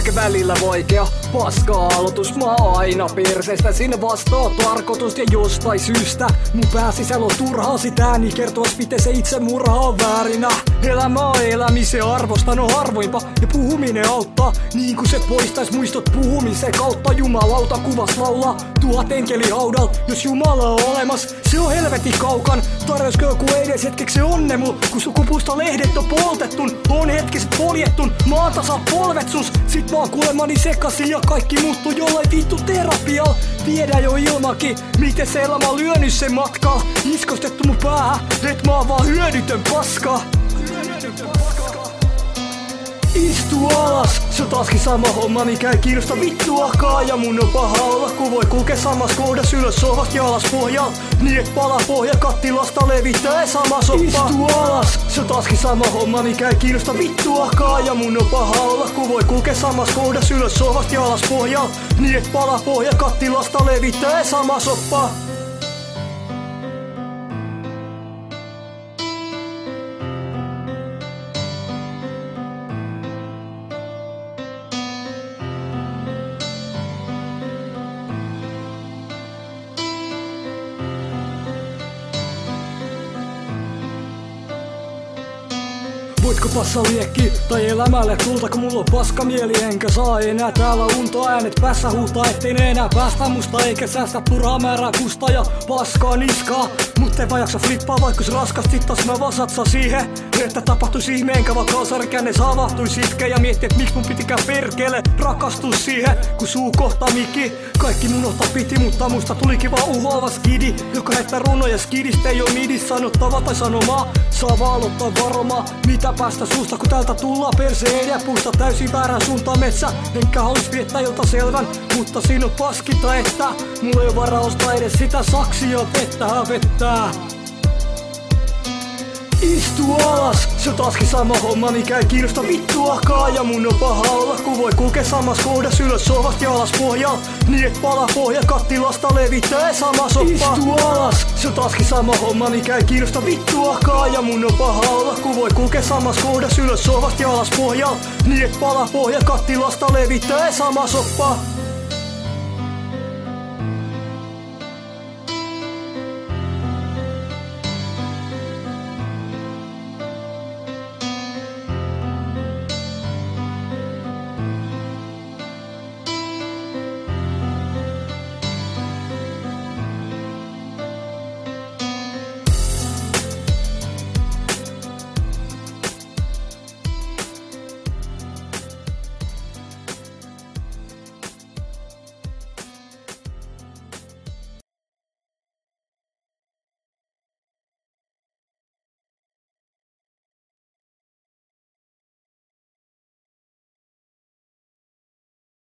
Vaikka välillä vaikea paskaa aloitus, mä aina perseestä sinne vastaa tarkoitus ja jostain syystä mun pää sisällä on turhaa sit ääni kertoas miten se itse murha on väärinä. Elämä on elämisen arvosta, no harvoinpa ja puhuminen auttaa, niin kuin se poistais muistot puhumisen kautta. Jumalauta kuvas laulaa 1000 enkeli haudal, jos Jumala on olemas, se on helvetin kaukan. Tarjosko joku edes hetkeksi onne mul, kun sukupuusta lehdet on poltettun, on hetkiset poljettun, maan tasa polvet sus. Sit mä oon kuulemani sekasin ja kaikki muuttuu jollain vittu terapial. Tiedä jo ilmakin, miten se elämä on lyönyt sen matkal. Iskostettu mun päähän, et mä oon vaan hyödytön paska. Istu alas, se on taaskin sama homma, mikä ei kiinnosta vittuakaan. Ja mun on paha olla, kun voi kulkea samassa kohdassa ylös sohvasta ja alas pohjalla, niin et pala pohja kattilasta levittää sama soppa. Istu alas, se on taaskin sama homma, mikä ei kiinnosta vittuakaan. Ja mun on paha olla, kun voi kulkea samassa kohdassa ylös sohvasta ja alas pohjalla, niin et pala pohja kattilasta levittää sama soppa. Voitko passa liekki tai elämälle tulta, kun mulla on paska mieli enkä saa enää täällä unto. Äänet päässä huutaa, ettei ne enää päästä musta eikä säästä turhaa määrää kusta ja paskaa niskaa. Mut ei vaan jaksa flippaa vaikka raskas, sit taas mä vaan satsaa siihen, että tapahtuis ihme enkä vaan kaasarikännes havahtuis itkeä ja miettii, et miksi mun pitikään perkele rakastua siihen, kun suu kohtaa mikki. Kaikki mun ohta piti, mutta musta tulikin vaan uhoava skidi, joka heittää runoja skidistä ei oo midis sanottava tai sanomaa. Saa vaan aloittaa varomaa, mitä päästä suusta, kun täältä tullaan perseen ja puusta täysin väärän suuntaan metsä. Enkä haluis viettää ilta selvän, mutta siinä on paskinta, että mulla ei oo varaa ostaa edes sitä saksia vettä hävettää. Istu alas, se on taaskin sama homma, mikä ei kiinnosta vittuakaan. Ja mun on paha olla, kun voi kulkea samassa kohdassa ylös sohvasta ja alas pohjalla, niin et pala pohja kattilasta levittää sama soppa. Istu alas, se on taaskin sama homma, mikä ei kiinnosta vittuakaan. Ja mun on paha olla, kun voi kulkea samassa kohdassa ylös sohvasta ja alas pohjalla, niin et pala pohja kattilasta levittää sama soppa.